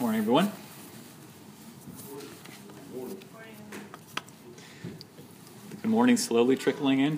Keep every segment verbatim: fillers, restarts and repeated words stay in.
Morning, everyone. Good morning, slowly trickling in.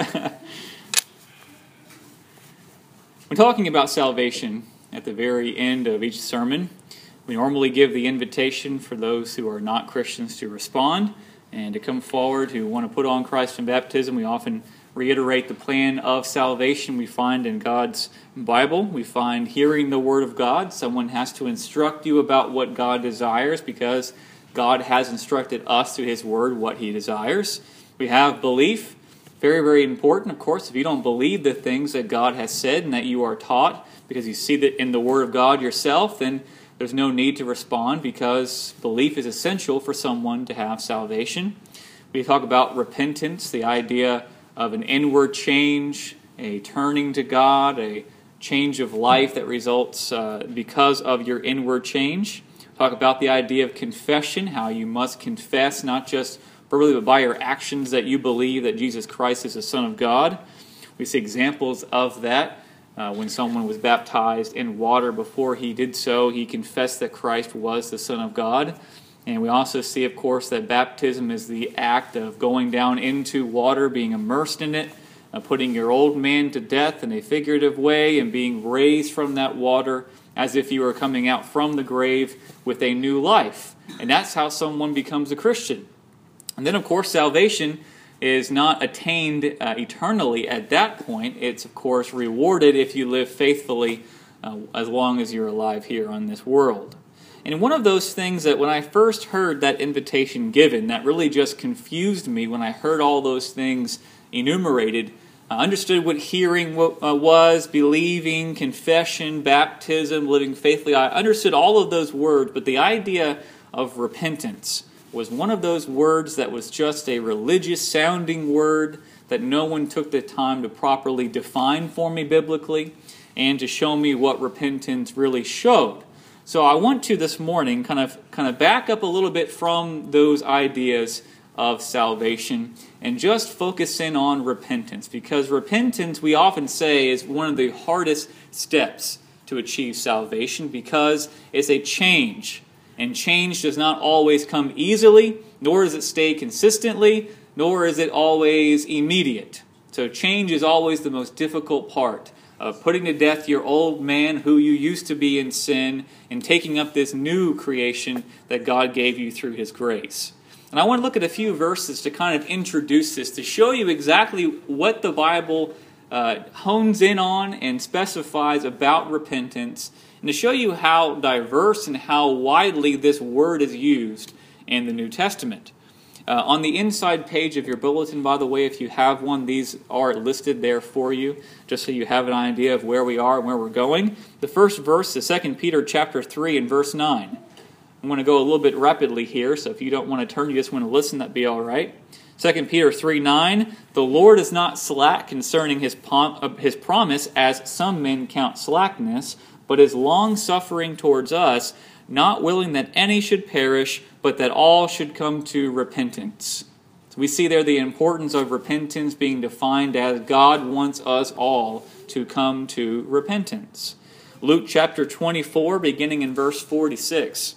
When talking about salvation at the very end of each sermon, we normally give the invitation for those who are not Christians to respond and to come forward who want to put on Christ in baptism. We often reiterate the plan of salvation we find in God's Bible. We find hearing the Word of God. Someone has to instruct you about what God desires because God has instructed us through His Word what He desires. We have belief. Very, very important, of course. If you don't believe the things that God has said and that you are taught because you see that in the Word of God yourself, then there's no need to respond because belief is essential for someone to have salvation. We talk about repentance, the idea of an inward change, a turning to God, a change of life that results uh, because of your inward change. Talk about the idea of confession, how you must confess not just verbally but by your actions that you believe that Jesus Christ is the Son of God. We see examples of that. Uh, when someone was baptized in water, before he did so, he confessed that Christ was the Son of God. And we also see, of course, that baptism is the act of going down into water, being immersed in it, uh, putting your old man to death in a figurative way, and being raised from that water as if you were coming out from the grave with a new life. And that's how someone becomes a Christian. And then, of course, salvation is not attained uh, eternally at that point. It's, of course, rewarded if you live faithfully uh, as long as you're alive here on this world. And one of those things that when I first heard that invitation given, that really just confused me when I heard all those things enumerated, I understood what hearing was, believing, confession, baptism, living faithfully. I understood all of those words, but the idea of repentance was one of those words that was just a religious-sounding word that no one took the time to properly define for me biblically and to show me what repentance really showed. So I want to this morning kind of kind of back up a little bit from those ideas of salvation and just focus in on repentance, because repentance, we often say, is one of the hardest steps to achieve salvation because it's a change. And change does not always come easily, nor does it stay consistently, nor is it always immediate. So change is always the most difficult part of putting to death your old man who you used to be in sin and taking up this new creation that God gave you through His grace. And I want to look at a few verses to kind of introduce this, to show you exactly what the Bible uh, hones in on and specifies about repentance, and to show you how diverse and how widely this word is used in the New Testament. Uh, on the inside page of your bulletin, by the way, if you have one, these are listed there for you, just so you have an idea of where we are and where we're going. The first verse is Second Peter chapter three and verse nine. I'm going to go a little bit rapidly here, so if you don't want to turn, you just want to listen, that'd be all right. Second Peter three nine, the Lord is not slack concerning his, pom- uh, his promise, as some men count slackness, but is long-suffering towards us, not willing that any should perish, but that all should come to repentance. So we see there the importance of repentance being defined as God wants us all to come to repentance. Luke chapter twenty-four, beginning in verse forty-six.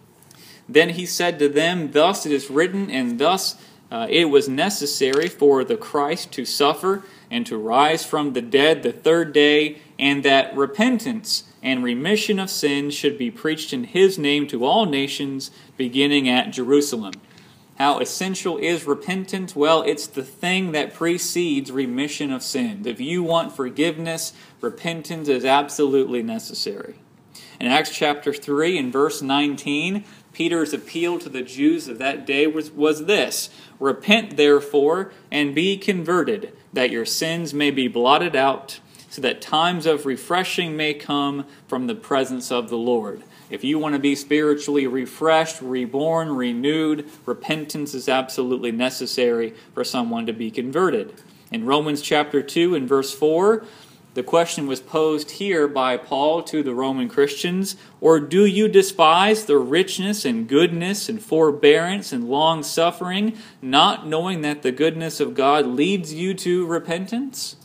Then he said to them, thus it is written, and thus uh, it was necessary for the Christ to suffer and to rise from the dead the third day, and that repentance and remission of sins should be preached in His name to all nations, beginning at Jerusalem. How essential is repentance? Well, it's the thing that precedes remission of sins. If you want forgiveness, repentance is absolutely necessary. In Acts chapter three and verse nineteen, Peter's appeal to the Jews of that day was, was this: repent therefore and be converted, that your sins may be blotted out, so that times of refreshing may come from the presence of the Lord. If you want to be spiritually refreshed, reborn, renewed, repentance is absolutely necessary for someone to be converted. In Romans chapter two and verse four, the question was posed here by Paul to the Roman Christians, or do you despise the richness and goodness and forbearance and long-suffering, not knowing that the goodness of God leads you to repentance?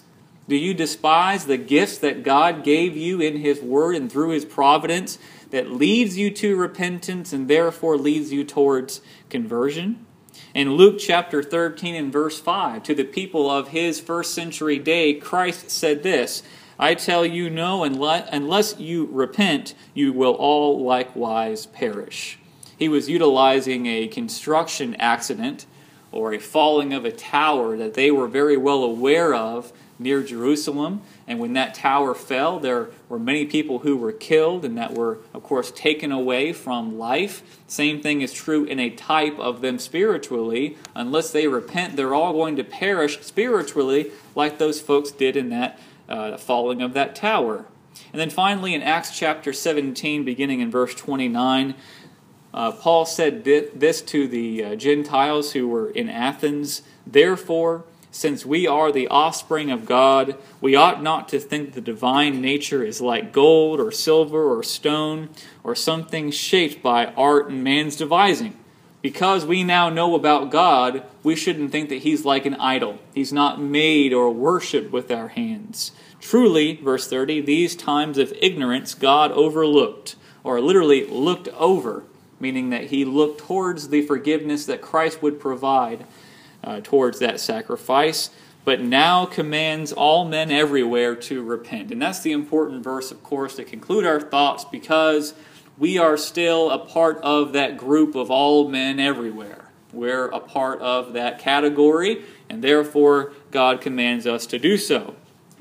Do you despise the gifts that God gave you in His Word and through His providence that leads you to repentance and therefore leads you towards conversion? In Luke chapter thirteen and verse five, to the people of His first century day, Christ said this, I tell you no, unless you repent, you will all likewise perish. He was utilizing a construction accident or a falling of a tower that they were very well aware of near Jerusalem. And when that tower fell, there were many people who were killed and that were, of course, taken away from life. Same thing is true in a type of them spiritually. Unless they repent, they're all going to perish spiritually like those folks did in that uh, falling of that tower. And then finally in Acts chapter seventeen, beginning in verse twenty-nine, Uh, Paul said this to the uh, Gentiles who were in Athens, Therefore, since we are the offspring of God, we ought not to think the divine nature is like gold or silver or stone or something shaped by art and man's devising. Because we now know about God, we shouldn't think that He's like an idol. He's not made or worshipped with our hands. Truly, verse thirty, these times of ignorance God overlooked, or literally looked over, meaning that He looked towards the forgiveness that Christ would provide uh, towards that sacrifice, but now commands all men everywhere to repent. And that's the important verse, of course, to conclude our thoughts, because we are still a part of that group of all men everywhere. We're a part of that category, and therefore God commands us to do so.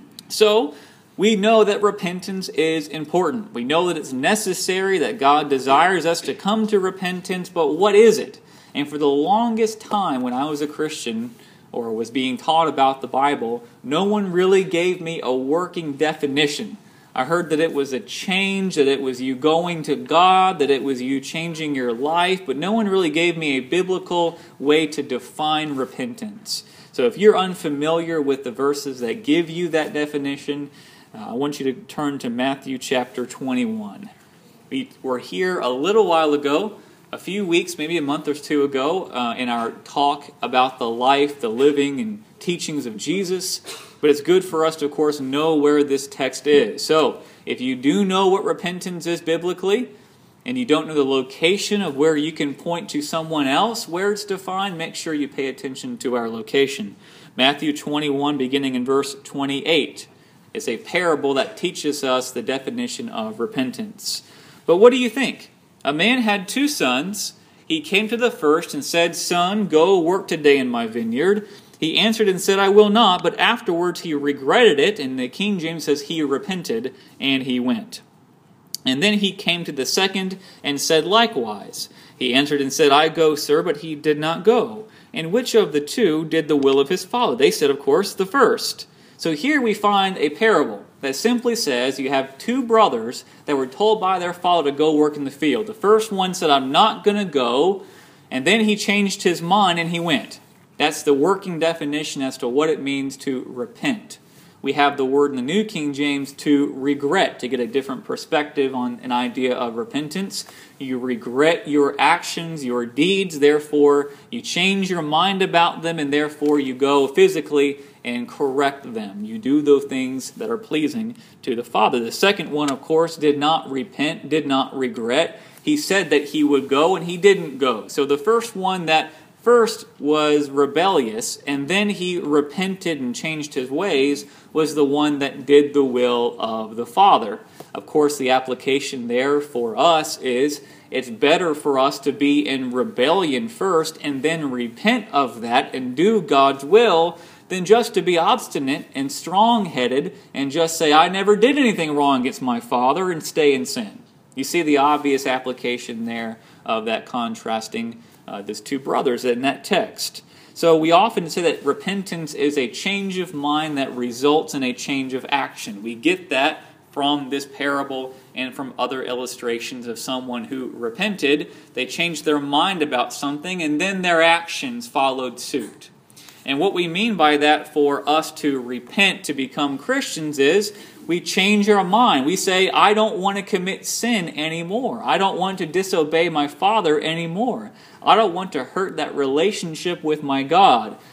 So, we know that repentance is important. We know that it's necessary, that God desires us to come to repentance, but what is it? And for the longest time when I was a Christian or was being taught about the Bible, no one really gave me a working definition. I heard that it was a change, that it was you going to God, that it was you changing your life, but no one really gave me a biblical way to define repentance. So if you're unfamiliar with the verses that give you that definition, Uh, I want you to turn to Matthew chapter twenty-one. We were here a little while ago, a few weeks, maybe a month or two ago, uh, in our talk about the life, the living, and teachings of Jesus. But it's good for us to, of course, know where this text is. So, if you do know what repentance is biblically, and you don't know the location of where you can point to someone else where it's defined, make sure you pay attention to our location. Matthew twenty-one, beginning in verse twenty-eight. It's a parable that teaches us the definition of repentance. But what do you think? A man had two sons. He came to the first and said, Son, go work today in my vineyard. He answered and said, I will not. But afterwards he regretted it. And the King James says he repented, and he went. And then he came to the second and said likewise. He answered and said, I go, sir, but he did not go. And which of the two did the will of his father? They said, of course, the first. So here we find a parable that simply says you have two brothers that were told by their father to go work in the field. The first one said, I'm not going to go, and then he changed his mind and he went. That's the working definition as to what it means to repent. We have the word in the New King James to regret, to get a different perspective on an idea of repentance. You regret your actions, your deeds, therefore you change your mind about them, and therefore you go physically and correct them. You do those things that are pleasing to the Father. The second one, of course, did not repent, did not regret. He said that he would go, and he didn't go. So the first one that first was rebellious, and then he repented and changed his ways, was the one that did the will of the Father. Of course, the application there for us is it's better for us to be in rebellion first and then repent of that and do God's will than just to be obstinate and strong-headed and just say, I never did anything wrong against my Father, and stay in sin. You see the obvious application there of that contrasting Uh, these two brothers in that text. So we often say that repentance is a change of mind that results in a change of action. We get that from this parable and from other illustrations of someone who repented. They changed their mind about something, and then their actions followed suit. And what we mean by that for us to repent, to become Christians, is we change our mind. We say, I don't want to commit sin anymore. I don't want to disobey my Father anymore. I don't want to hurt that relationship with my God.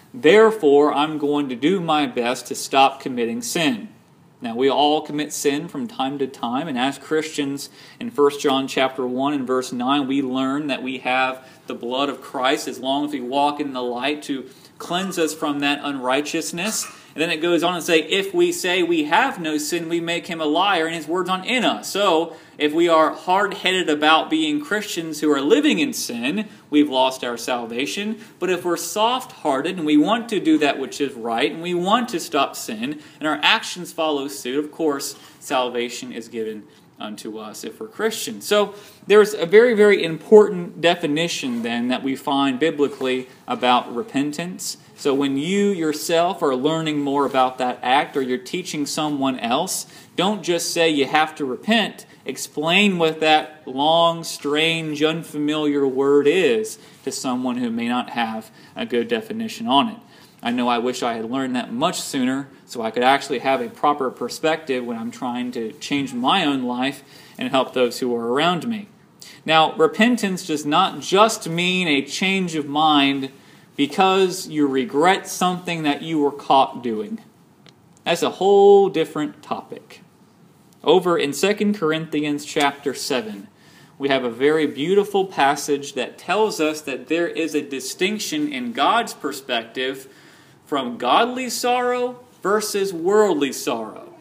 Therefore, I'm going to do my best to stop committing sin. Now, we all commit sin from time to time, and as Christians, in First John chapter one and verse nine, we learn that we have the blood of Christ as long as we walk in the light to cleanse us from that unrighteousness. And then it goes on to say, if we say we have no sin, we make him a liar, and his words aren't in us. So, if we are hard-headed about being Christians who are living in sin, we've lost our salvation. But if we're soft-hearted and we want to do that which is right, and we want to stop sin, and our actions follow suit, of course, salvation is given unto us if we're Christians. So there's a very, very important definition then that we find biblically about repentance. So when you yourself are learning more about that act, or you're teaching someone else, don't just say you have to repent. Explain what that long, strange, unfamiliar word is to someone who may not have a good definition on it. I know I wish I had learned that much sooner so I could actually have a proper perspective when I'm trying to change my own life and help those who are around me. Now, repentance does not just mean a change of mind because you regret something that you were caught doing. That's a whole different topic. Over in Second Corinthians chapter seven, we have a very beautiful passage that tells us that there is a distinction in God's perspective from godly sorrow versus worldly sorrow.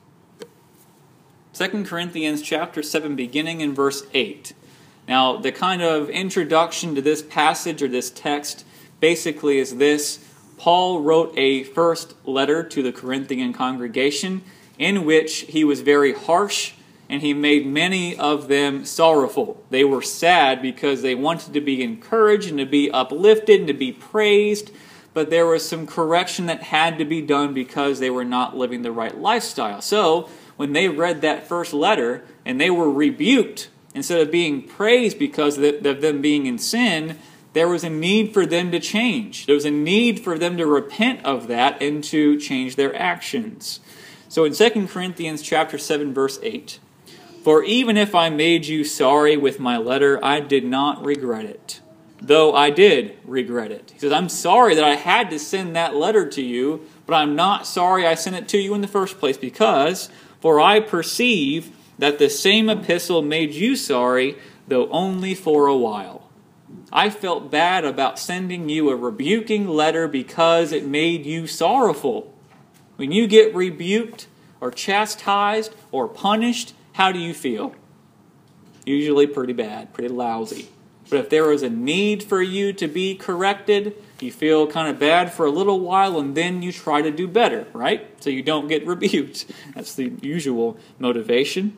Second Corinthians chapter seven, beginning in verse eight. Now, the kind of introduction to this passage or this text basically is this. Paul wrote a first letter to the Corinthian congregation in which he was very harsh, and he made many of them sorrowful. They were sad because they wanted to be encouraged and to be uplifted and to be praised, but there was some correction that had to be done because they were not living the right lifestyle. So, when they read that first letter and they were rebuked, instead of being praised because of them being in sin, there was a need for them to change. There was a need for them to repent of that and to change their actions. So in Second Corinthians chapter seven, verse eight, for even if I made you sorry with my letter, I did not regret it, though I did regret it. He says, I'm sorry that I had to send that letter to you, but I'm not sorry I sent it to you in the first place, because, for I perceive that the same epistle made you sorry, though only for a while. I felt bad about sending you a rebuking letter because it made you sorrowful. When you get rebuked or chastised or punished, how do you feel? Usually pretty bad, pretty lousy. But if there was a need for you to be corrected, you feel kind of bad for a little while, and then you try to do better, right? So you don't get rebuked. That's the usual motivation.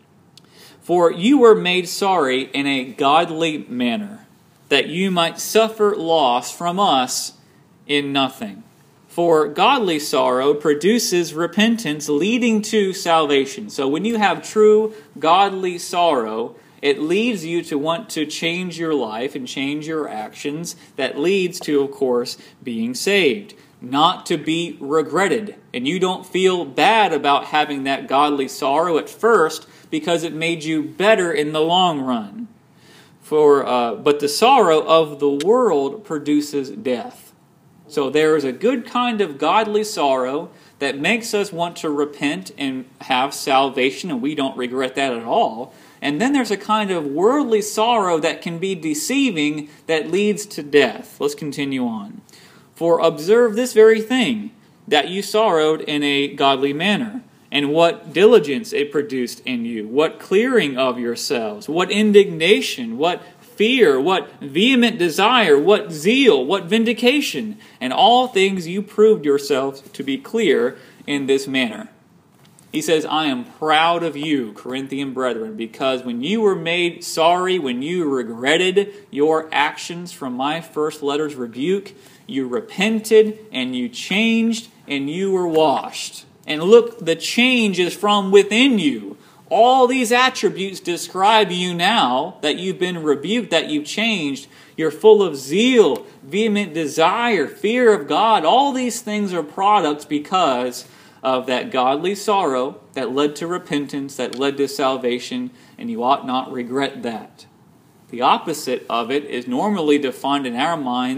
For you were made sorry in a godly manner, that you might suffer loss from us in nothing. For godly sorrow produces repentance leading to salvation. So when you have true godly sorrow, it leads you to want to change your life and change your actions. That leads to, of course, being saved. Not to be regretted. And you don't feel bad about having that godly sorrow at first because it made you better in the long run. For uh, but the sorrow of the world produces death. So there is a good kind of godly sorrow that makes us want to repent and have salvation, and we don't regret that at all. And then there's a kind of worldly sorrow that can be deceiving that leads to death. Let's continue on. For observe this very thing, that you sorrowed in a godly manner, and what diligence it produced in you, what clearing of yourselves, what indignation, what fear, what vehement desire, what zeal, what vindication, and all things you proved yourselves to be clear in this manner. He says, I am proud of you, Corinthian brethren, because when you were made sorry, when you regretted your actions from my first letter's rebuke, you repented and you changed and you were washed. And look, the change is from within you. All these attributes describe you now that you've been rebuked, that you've changed. You're full of zeal, vehement desire, fear of God. All these things are products because of that godly sorrow that led to repentance, that led to salvation, and you ought not regret that. The opposite of it is normally defined in our minds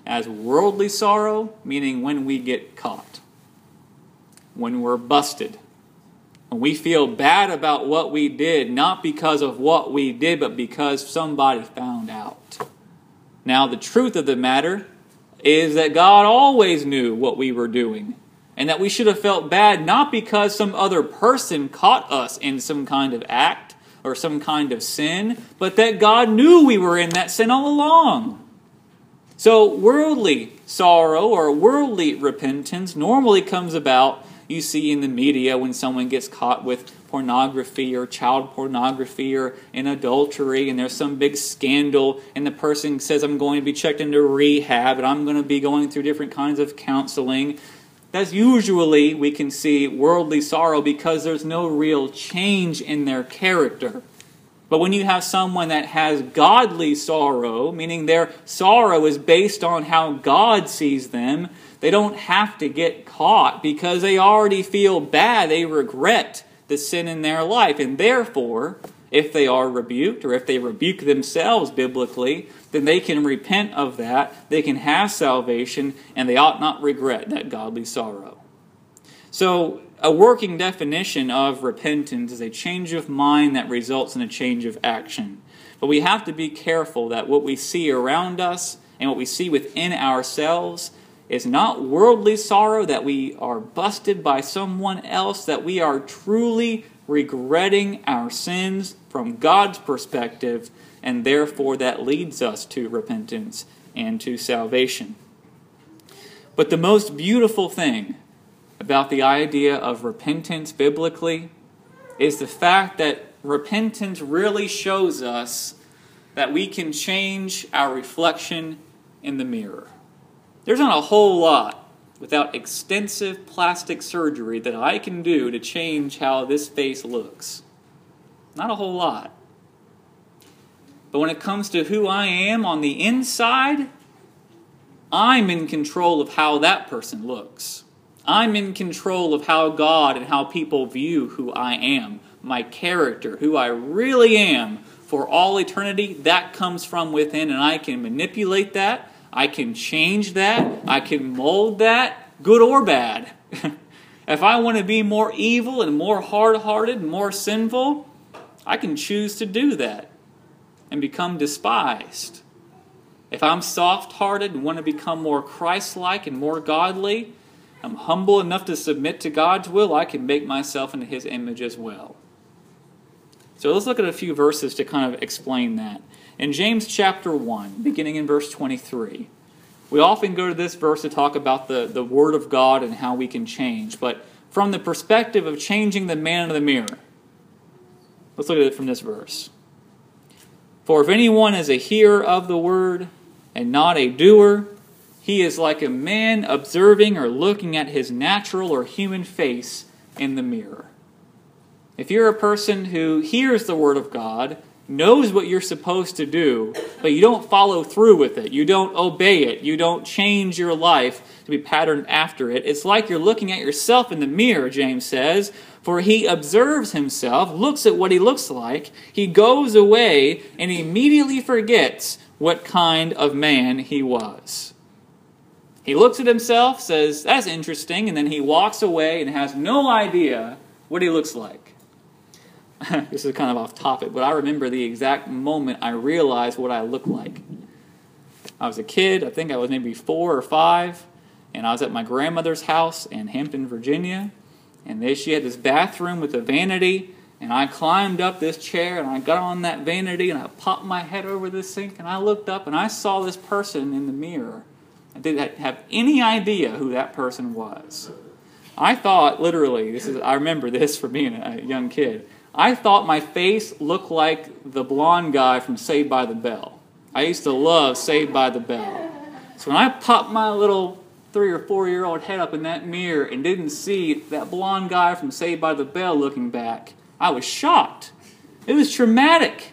as worldly sorrow, meaning when we get caught, when we're busted, when we feel bad about what we did, not because of what we did, but because somebody found out. Now, the truth of the matter is that God always knew what we were doing, and that we should have felt bad not because some other person caught us in some kind of act or some kind of sin, but that God knew we were in that sin all along. So worldly sorrow or worldly repentance normally comes about, you see in the media when someone gets caught with pornography or child pornography or in adultery, and there's some big scandal, and the person says, I'm going to be checked into rehab, and I'm going to be going through different kinds of counseling. That's usually, we can see, worldly sorrow because there's no real change in their character. But when you have someone that has godly sorrow, meaning their sorrow is based on how God sees them, they don't have to get caught because they already feel bad. They regret the sin in their life. And therefore, if they are rebuked, or if they rebuke themselves biblically, then they can repent of that, they can have salvation, and they ought not regret that godly sorrow. So, a working definition of repentance is a change of mind that results in a change of action. But we have to be careful that what we see around us and what we see within ourselves is not worldly sorrow, that we are busted by someone else, that we are truly regretting our sins from God's perspective, and therefore that leads us to repentance and to salvation. But the most beautiful thing about the idea of repentance biblically is the fact that repentance really shows us that we can change our reflection in the mirror. There's not a whole lot without extensive plastic surgery that I can do to change how this face looks. Not a whole lot. But when it comes to who I am on the inside, I'm in control of how that person looks. I'm in control of how God and how people view who I am, my character, who I really am for all eternity. That comes from within, and I can manipulate that. I can change that. I can mold that, good or bad. If I want to be more evil and more hard-hearted and more sinful, I can choose to do that and become despised. If I'm soft-hearted and want to become more Christ-like and more godly, I'm humble enough to submit to God's will, I can make myself into His image as well. So let's look at a few verses to kind of explain that. In James chapter one, beginning in verse twenty-three, we often go to this verse to talk about the, the Word of God and how we can change, but from the perspective of changing the man in the mirror. Let's look at it from this verse. For if anyone is a hearer of the word and not a doer, he is like a man observing or looking at his natural or human face in the mirror. If you're a person who hears the Word of God, knows what you're supposed to do, but you don't follow through with it, you don't obey it, you don't change your life to be patterned after it, it's like you're looking at yourself in the mirror, James says, for he observes himself, looks at what he looks like, he goes away and immediately forgets what kind of man he was. He looks at himself, says, that's interesting, and then he walks away and has no idea what he looks like. This is kind of off topic, but I remember the exact moment I realized what I looked like. I was a kid, I think I was maybe four or five, and I was at my grandmother's house in Hampton, Virginia, and there she had this bathroom with a vanity, and I climbed up this chair, and I got on that vanity, and I popped my head over the sink, and I looked up, and I saw this person in the mirror. I didn't have any idea who that person was. I thought, literally, this is I remember this from being a young kid, I thought my face looked like the blonde guy from Saved by the Bell. I used to love Saved by the Bell. So when I popped my little three or four year old head up in that mirror and didn't see that blonde guy from Saved by the Bell looking back, I was shocked. It was traumatic.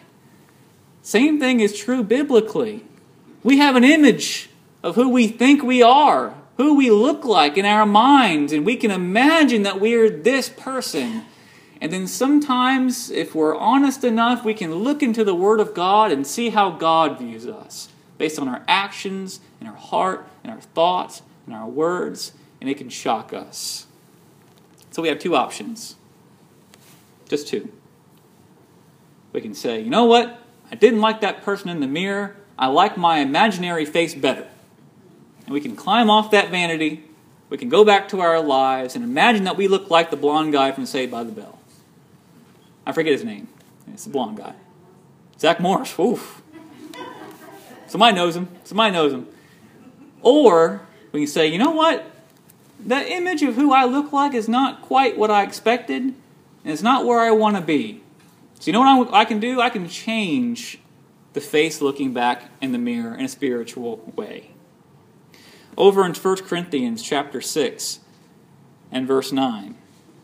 Same thing is true biblically. We have an image of who we think we are, who we look like in our minds, and we can imagine that we're this person. And then sometimes, if we're honest enough, we can look into the Word of God and see how God views us. based on our actions and our heart and our thoughts and our words, and it can shock us. So we have two options. Just two. We can say, you know what? I didn't like that person in the mirror. I like my imaginary face better. And we can climb off that vanity. We can go back to our lives and imagine that we look like the blonde guy from Saved by the Bell. I forget his name. It's the blonde guy. Zach Morris. Oof. Somebody knows him. Somebody knows him. Or we can say, you know what? That image of who I look like is not quite what I expected, and it's not where I want to be. So you know what I can do? I can change the face looking back in the mirror in a spiritual way. Over in First Corinthians chapter six and verse nine.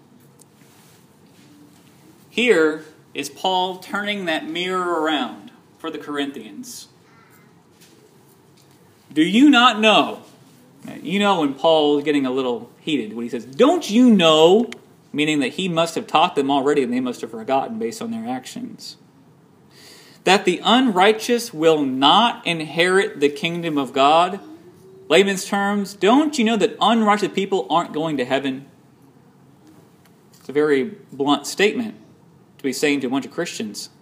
Here is Paul turning that mirror around for the Corinthians. Do you not know? You know when Paul is getting a little heated when he says, don't you know? Meaning that he must have taught them already and they must have forgotten based on their actions. That the unrighteous will not inherit the kingdom of God. Layman's terms, don't you know that unrighteous people aren't going to heaven? It's a very blunt statement to be saying to a bunch of Christians.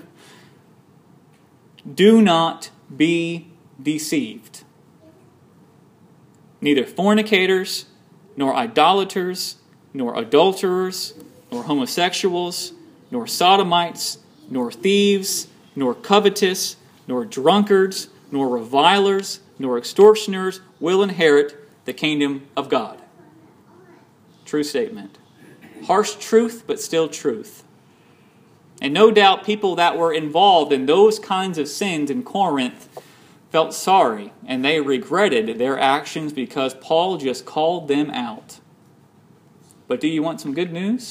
Do not be deceived. Neither fornicators, nor idolaters, nor adulterers, nor homosexuals, nor sodomites, nor thieves, nor covetous, nor drunkards, nor revilers, nor extortioners will inherit the kingdom of God. True statement. Harsh truth, but still truth. And no doubt people that were involved in those kinds of sins in Corinth felt sorry, and they regretted their actions because Paul just called them out. But do you want some good news?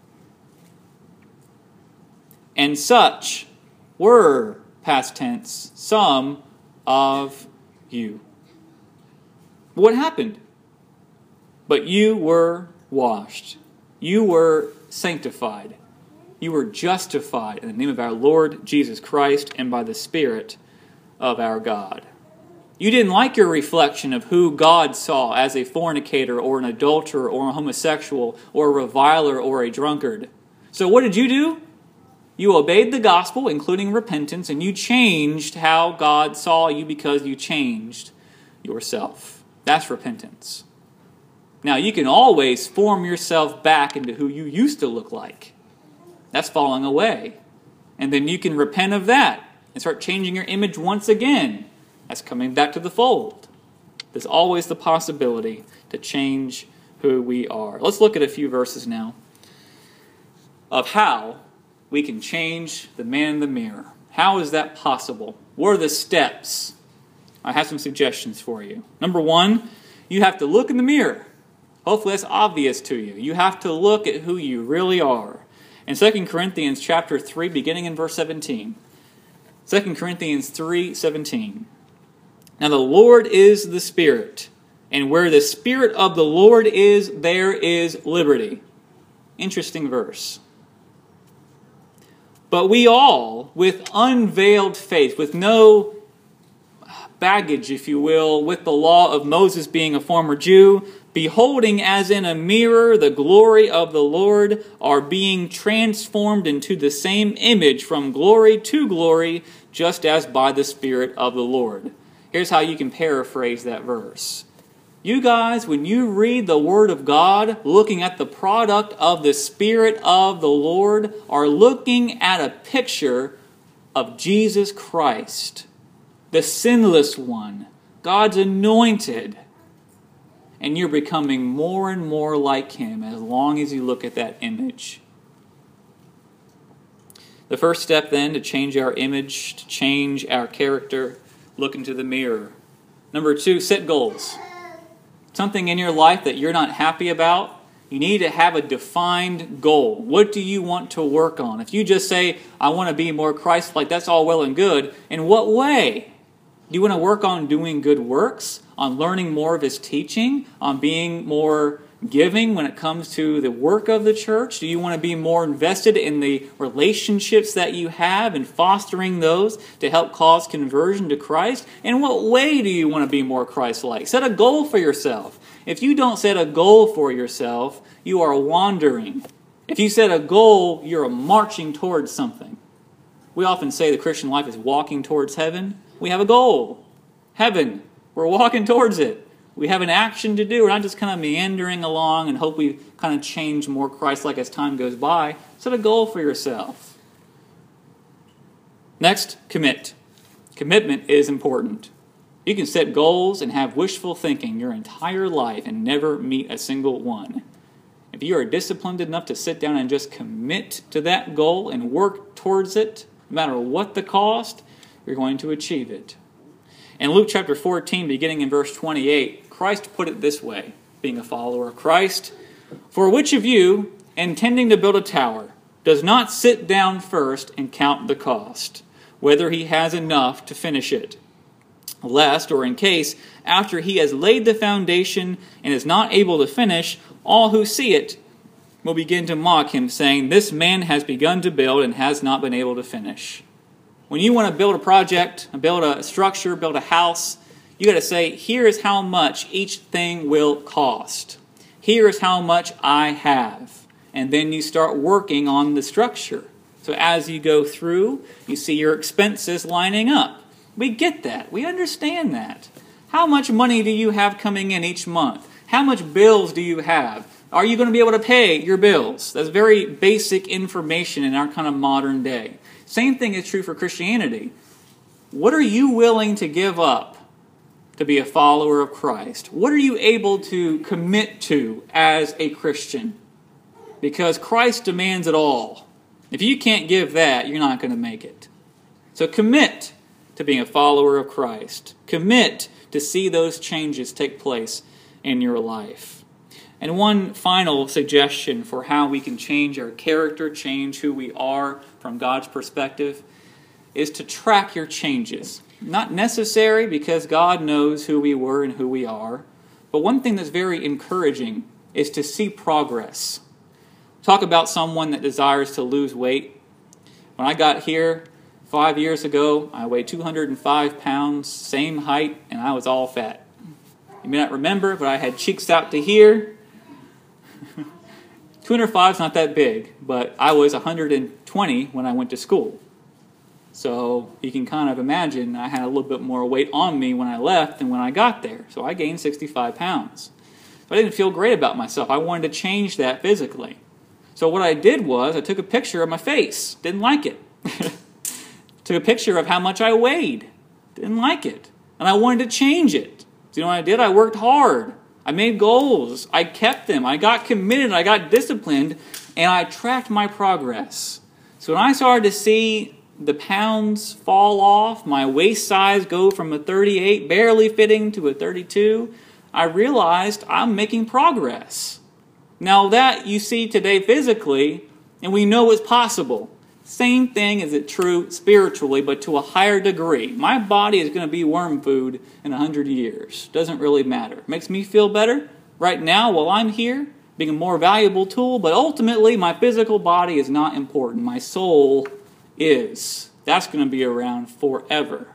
And such were, past tense, some of you. What happened? But you were washed. You were sanctified. You were justified in the name of our Lord Jesus Christ and by the Spirit of our God. You didn't like your reflection of who God saw as a fornicator or an adulterer or a homosexual or a reviler or a drunkard. So what did you do? You obeyed the gospel, including repentance, and you changed how God saw you because you changed yourself. That's repentance. Now, you can always form yourself back into who you used to look like. That's falling away. And then you can repent of that and start changing your image once again. That's coming back to the fold. There's always the possibility to change who we are. Let's look at a few verses now of how we can change the man in the mirror. How is that possible? What are the steps? I have some suggestions for you. Number one, you have to look in the mirror. Hopefully that's obvious to you. You have to look at who you really are. In Second Corinthians chapter three, beginning in verse seventeen. Second Corinthians three seventeen. Now the Lord is the Spirit, and where the Spirit of the Lord is, there is liberty. Interesting verse. But we all, with unveiled face, with no baggage, if you will, with the law of Moses being a former Jew, beholding as in a mirror the glory of the Lord, are being transformed into the same image from glory to glory, just as by the Spirit of the Lord. Here's how you can paraphrase that verse. You guys, when you read the Word of God, looking at the product of the Spirit of the Lord, are looking at a picture of Jesus Christ, the sinless one, God's anointed. And you're becoming more and more like Him as long as you look at that image. The first step then to change our image, to change our character, look into the mirror. Number two, set goals. Something in your life that you're not happy about, you need to have a defined goal. What do you want to work on? If you just say, I want to be more Christ-like, that's all well and good. In what way? Do you want to work on doing good works? On learning more of His teaching? On being more giving when it comes to the work of the church? Do you want to be more invested in the relationships that you have and fostering those to help cause conversion to Christ? In what way do you want to be more Christ-like? Set a goal for yourself. If you don't set a goal for yourself, you are wandering. If you set a goal, you're marching towards something. We often say the Christian life is walking towards heaven. We have a goal. Heaven. We're walking towards it. We have an action to do. We're not just kind of meandering along and hope we kind of change more Christ-like as time goes by. Set a goal for yourself. Next, commit. Commitment is important. You can set goals and have wishful thinking your entire life and never meet a single one. If you are disciplined enough to sit down and just commit to that goal and work towards it, no matter what the cost, you're going to achieve it. In Luke chapter fourteen, beginning in verse twenty-eight, Christ put it this way, being a follower of Christ, "For which of you, intending to build a tower, does not sit down first and count the cost, whether he has enough to finish it? Lest, or in case, after he has laid the foundation and is not able to finish, all who see it will begin to mock him, saying, 'This man has begun to build and has not been able to finish.'" When you want to build a project, build a structure, build a house, you got to say, here is how much each thing will cost. Here is how much I have. And then you start working on the structure. So as you go through, you see your expenses lining up. We get that. We understand that. How much money do you have coming in each month? How much bills do you have? Are you going to be able to pay your bills? That's very basic information in our kind of modern day. Same thing is true for Christianity. What are you willing to give up to be a follower of Christ? What are you able to commit to as a Christian? Because Christ demands it all. If you can't give that, you're not going to make it. So commit to being a follower of Christ. Commit to see those changes take place in your life. And one final suggestion for how we can change our character, change who we are from God's perspective, is to track your changes. Not necessary because God knows who we were and who we are, but one thing that's very encouraging is to see progress. Talk about someone that desires to lose weight. When I got here five years ago, I weighed two hundred five pounds, same height, and I was all fat. You may not remember, but I had cheeks out to here. two hundred five is not that big, but I was one hundred twenty when I went to school. So you can kind of imagine I had a little bit more weight on me when I left than when I got there. So I gained sixty-five pounds. But I didn't feel great about myself. I wanted to change that physically. So what I did was I took a picture of my face. Didn't like it. Took a picture of how much I weighed. Didn't like it. And I wanted to change it. So you know what I did? I worked hard. I made goals. I kept them. I got committed. I got disciplined. And I tracked my progress. So when I started to see the pounds fall off, my waist size go from a thirty-eight, barely fitting, to a thirty-two, I realized I'm making progress. Now that you see today physically, and we know it's possible. Same thing is it true spiritually, but to a higher degree. My body is going to be worm food in a hundred years. Doesn't really matter. Makes me feel better right now while I'm here, being a more valuable tool, but ultimately my physical body is not important. My soul is. That's going to be around forever.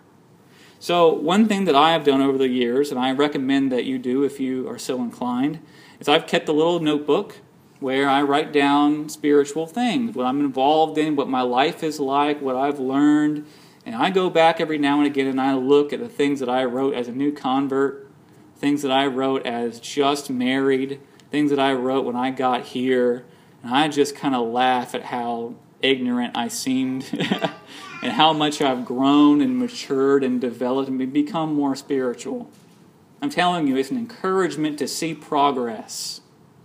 So one thing that I have done over the years, and I recommend that you do if you are so inclined, is I've kept a little notebook where I write down spiritual things, what I'm involved in, what my life is like, what I've learned. And I go back every now and again and I look at the things that I wrote as a new convert, things that I wrote as just married, things that I wrote when I got here. And I just kind of laugh at how ignorant I seemed and how much I've grown and matured and developed and become more spiritual. I'm telling you, it's an encouragement to see progress.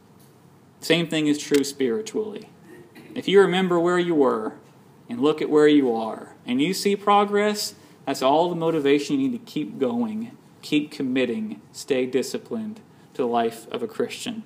Same thing is true spiritually. If you remember where you were and look at where you are and you see progress, that's all the motivation you need to keep going, keep committing, stay disciplined to the life of a Christian.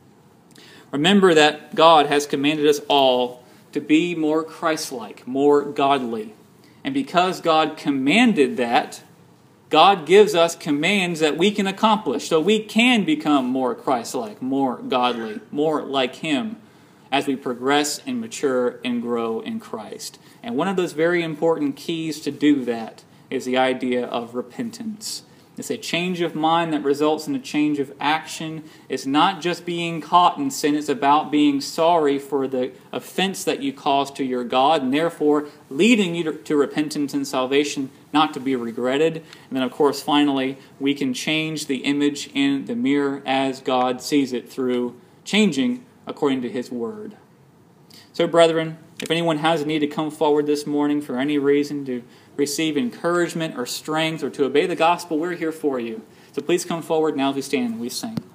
Remember that God has commanded us all to be more Christ-like, more godly. And because God commanded that, God gives us commands that we can accomplish, so we can become more Christ-like, more godly, more like Him as we progress and mature and grow in Christ. And one of those very important keys to do that is the idea of repentance. It's a change of mind that results in a change of action. It's not just being caught in sin. It's about being sorry for the offense that you caused to your God, and therefore leading you to, to repentance and salvation, not to be regretted. And then, of course, finally, we can change the image in the mirror as God sees it through changing according to His Word. So, brethren, if anyone has a need to come forward this morning for any reason to receive encouragement or strength or to obey the gospel, we're here for you. So please come forward now as we stand and we sing.